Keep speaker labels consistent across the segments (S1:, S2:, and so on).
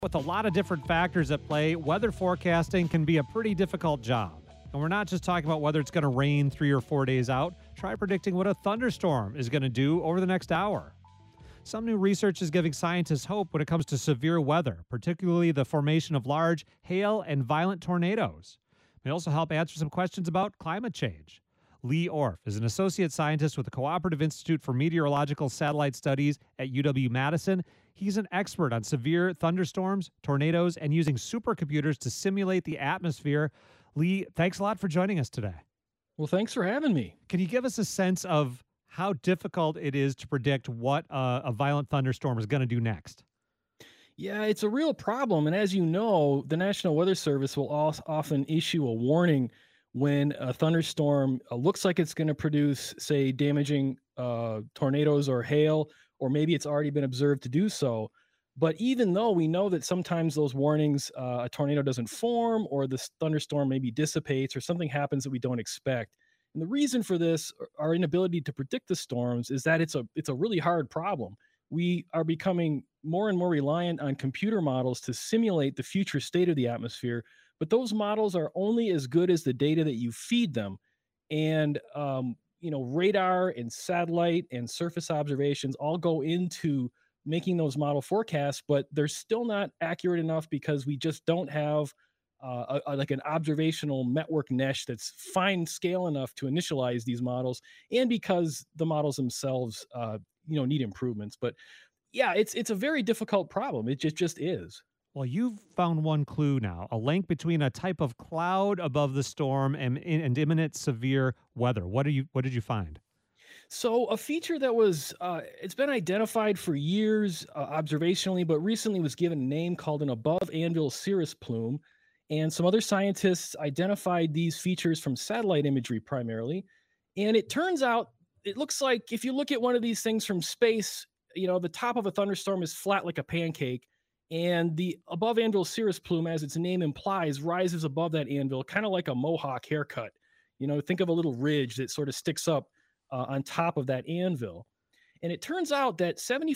S1: With a lot of different factors at play, weather forecasting can be a pretty difficult job. And we're not just talking about whether it's going to rain 3 or 4 days out. Try predicting what a thunderstorm is going to do over the next hour. Some new research is giving scientists hope when it comes to severe weather, particularly the formation of large hail and violent tornadoes. It may also help answer some questions about climate change. Lee Orff is an associate scientist with the Cooperative Institute for Meteorological Satellite Studies at UW-Madison. He's an expert on severe thunderstorms, tornadoes, and using supercomputers to simulate the atmosphere. Lee, thanks a lot for joining us today.
S2: Well, thanks for having me.
S1: Can you give us a sense of how difficult it is to predict what a violent thunderstorm is going to do next?
S2: Yeah, it's a real problem. And as you know, the National Weather Service will often issue a warning when a thunderstorm looks like it's going to produce, say, damaging tornadoes or hail, or maybe it's already been observed to do so. But even though we know that sometimes those warnings, a tornado doesn't form, or the thunderstorm maybe dissipates, or something happens that we don't expect. And the reason for this, our inability to predict the storms, is that it's a really hard problem. We are becoming more and more reliant on computer models to simulate the future state of the atmosphere, but those models are only as good as the data that you feed them. And radar and satellite and surface observations all go into making those model forecasts, but they're still not accurate enough because we just don't have like an observational network mesh that's fine scale enough to initialize these models, and because the models themselves need improvements. But yeah, it's a very difficult problem. It just is.
S1: Well, you've found one clue now, a link between a type of cloud above the storm and imminent severe weather. What did you find?
S2: So a feature that was it's been identified for years observationally, but recently was given a name called an above anvil cirrus plume. And some other scientists identified these features from satellite imagery primarily. And it turns out it looks like if you look at one of these things from space, the top of a thunderstorm is flat like a pancake. And the above anvil cirrus plume, as its name implies, rises above that anvil, kind of like a mohawk haircut. Think of a little ridge that sort of sticks up on top of that anvil. And it turns out that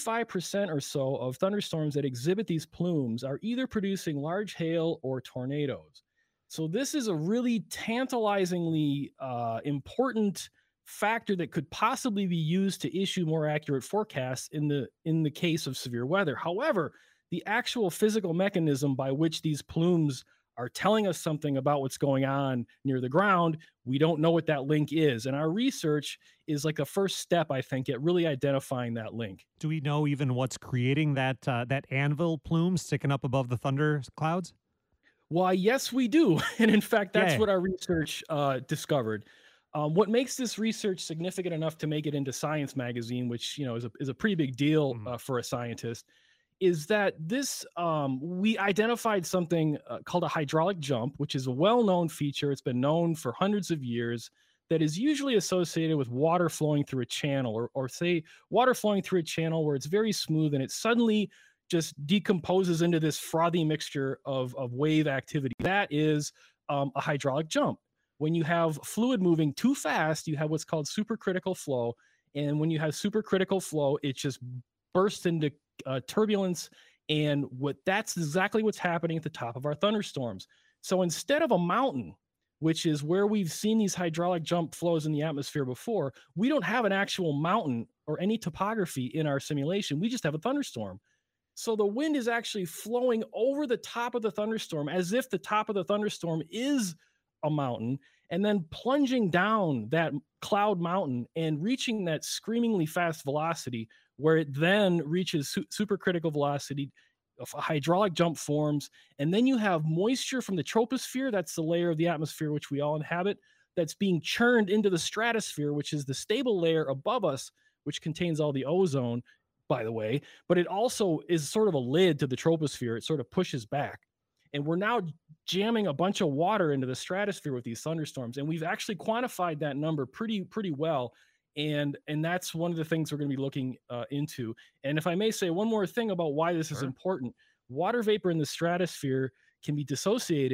S2: 75% or so of thunderstorms that exhibit these plumes are either producing large hail or tornadoes. So this is a really tantalizingly important factor that could possibly be used to issue more accurate forecasts in the case of severe weather. However, the actual physical mechanism by which these plumes are telling us something about what's going on near the ground, we don't know what that link is. And our research is like a first step, I think, at really identifying that link.
S1: Do we know even what's creating that anvil plume sticking up above the thunder clouds?
S2: Why, yes, we do. And in fact, that's
S1: Yay.
S2: what our research discovered. What makes this research significant enough to make it into Science magazine, which is a pretty big deal for a scientist, is that this we identified something called a hydraulic jump, which is a well-known feature. It's been known for hundreds of years, that is usually associated with water flowing through a channel, or say water flowing through a channel where it's very smooth and it suddenly just decomposes into this frothy mixture of wave activity. That is a hydraulic jump. When you have fluid moving too fast, you have what's called supercritical flow. And when you have supercritical flow, it just bursts into turbulence, and that's exactly what's happening at the top of our thunderstorms. So instead of a mountain, which is where we've seen these hydraulic jump flows in the atmosphere before, we don't have an actual mountain or any topography in our simulation. We just have a thunderstorm. So the wind is actually flowing over the top of the thunderstorm as if the top of the thunderstorm is a mountain, and then plunging down that cloud mountain and reaching that screamingly fast velocity, where it then reaches supercritical velocity, a hydraulic jump forms, and then you have moisture from the troposphere, that's the layer of the atmosphere which we all inhabit, that's being churned into the stratosphere, which is the stable layer above us, which contains all the ozone, by the way, but it also is sort of a lid to the troposphere. It sort of pushes back. And we're now jamming a bunch of water into the stratosphere with these thunderstorms. And we've actually quantified that number pretty well. And that's one of the things we're going to be looking into. And if I may say one more thing about why this is important, water vapor in the stratosphere can be dissociated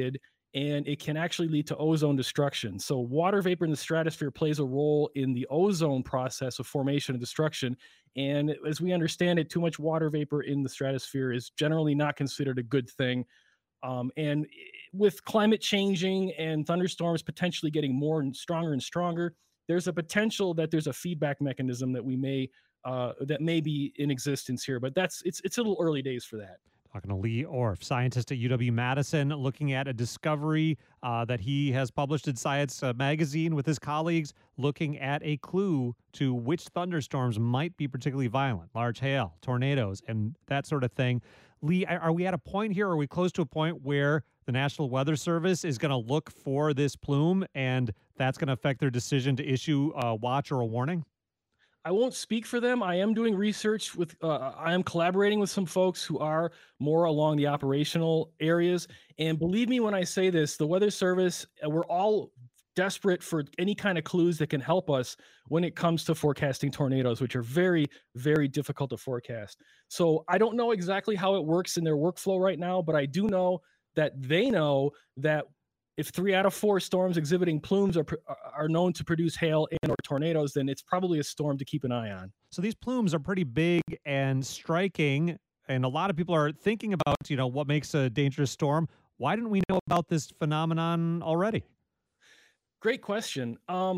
S2: and it can actually lead to ozone destruction. So, water vapor in the stratosphere plays a role in the ozone process of formation and destruction. And as we understand it, too much water vapor in the stratosphere is generally not considered a good thing. And with climate changing and thunderstorms potentially getting more and stronger, there's a potential that there's a feedback mechanism that may be in existence here. But it's a little early days for that.
S1: Talking to Lee Orff, scientist at UW-Madison, looking at a discovery that he has published in Science magazine with his colleagues, looking at a clue to which thunderstorms might be particularly violent, large hail, tornadoes, and that sort of thing. Lee, are we at a point here? Are we close to a point where the National Weather Service is going to look for this plume, and that's going to affect their decision to issue a watch or a warning?
S2: I won't speak for them. I am doing research with, I am collaborating with some folks who are more along the operational areas. And believe me when I say this, the Weather Service, we're all desperate for any kind of clues that can help us when it comes to forecasting tornadoes, which are very, very difficult to forecast. So I don't know exactly how it works in their workflow right now, but I do know that they know that if 3 out of 4 storms exhibiting plumes are known to produce hail and or tornadoes, then it's probably a storm to keep an eye on.
S1: So these plumes are pretty big and striking, and a lot of people are thinking about, what makes a dangerous storm. Why didn't we know about this phenomenon already?
S2: Great question.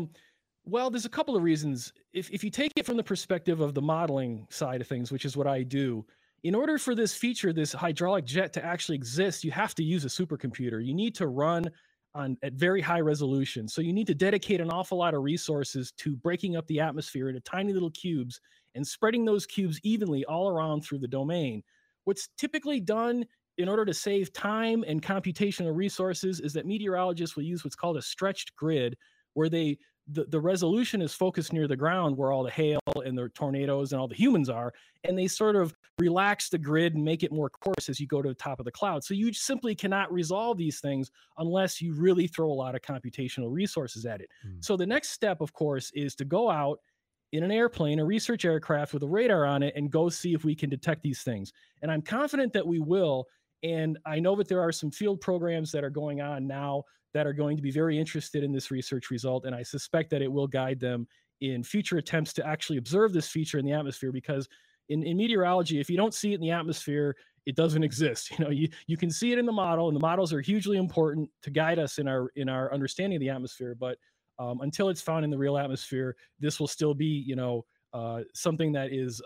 S2: Well, there's a couple of reasons. If you take it from the perspective of the modeling side of things, which is what I do, in order for this feature, this hydraulic jet, to actually exist, you have to use a supercomputer. You need to run at very high resolution. So you need to dedicate an awful lot of resources to breaking up the atmosphere into tiny little cubes and spreading those cubes evenly all around through the domain. What's typically done in order to save time and computational resources is that meteorologists will use what's called a stretched grid, where the resolution is focused near the ground where all the hail and the tornadoes and all the humans are, and they sort of relax the grid and make it more coarse as you go to the top of the cloud. So you simply cannot resolve these things unless you really throw a lot of computational resources at it. So the next step, of course, is to go out in an airplane, a research aircraft with a radar on it, and go see if we can detect these things. And I'm confident that we will. And I know that there are some field programs that are going on now that are going to be very interested in this research result. And I suspect that it will guide them in future attempts to actually observe this feature in the atmosphere, because in meteorology, if you don't see it in the atmosphere, it doesn't exist. You can see it in the model, and the models are hugely important to guide us in our understanding of the atmosphere. But until it's found in the real atmosphere, this will still be, something that is,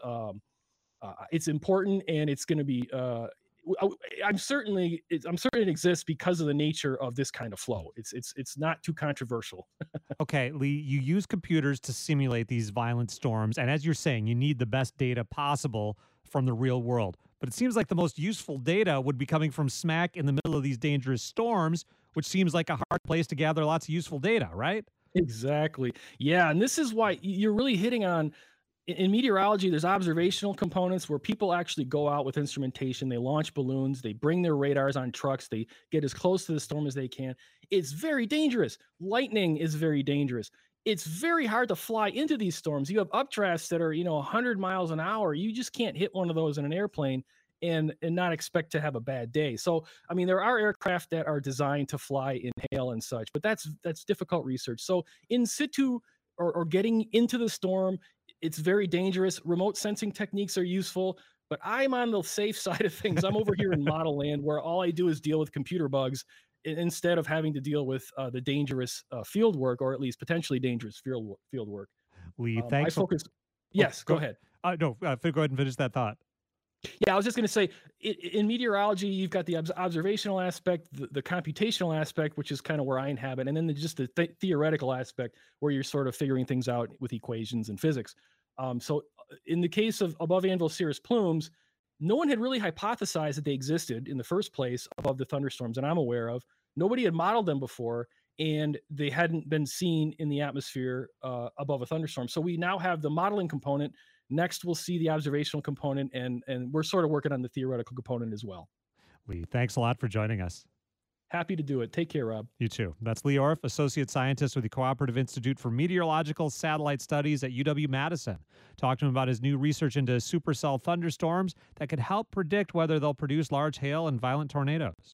S2: it's important, and it's going to be, I'm certain it exists because of the nature of this kind of flow. It's not too controversial.
S1: Okay, Lee, you use computers to simulate these violent storms, and as you're saying, you need the best data possible from the real world. But it seems like the most useful data would be coming from smack in the middle of these dangerous storms, which seems like a hard place to gather lots of useful data, right?
S2: Exactly. Yeah, and this is why you're really hitting on. In meteorology, there's observational components where people actually go out with instrumentation. They launch balloons. They bring their radars on trucks. They get as close to the storm as they can. It's very dangerous. Lightning is very dangerous. It's very hard to fly into these storms. You have updrafts that are, 100 miles an hour. You just can't hit one of those in an airplane and not expect to have a bad day. So, I mean, there are aircraft that are designed to fly in hail and such, but that's difficult research. So in situ or getting into the storm, it's very dangerous. Remote sensing techniques are useful, but I'm on the safe side of things. I'm over here in model land, where all I do is deal with computer bugs instead of having to deal with the dangerous field work, or at least potentially dangerous field work.
S1: Lee, thanks.
S2: Yes, go ahead.
S1: No, go ahead and finish that thought.
S2: Yeah, I was just going to say, in meteorology, you've got the observational aspect, the computational aspect, which is kind of where I inhabit, and then just the theoretical aspect, where you're sort of figuring things out with equations and physics. So in the case of above anvil cirrus plumes, no one had really hypothesized that they existed in the first place above the thunderstorms that I'm aware of. Nobody had modeled them before, and they hadn't been seen in the atmosphere above a thunderstorm. So we now have the modeling component. Next, we'll see the observational component, and we're sort of working on the theoretical component as well.
S1: Lee, thanks a lot for joining us.
S2: Happy to do it. Take care, Rob.
S1: You too. That's Lee Orff, Associate Scientist with the Cooperative Institute for Meteorological Satellite Studies at UW-Madison. Talk to him about his new research into supercell thunderstorms that could help predict whether they'll produce large hail and violent tornadoes.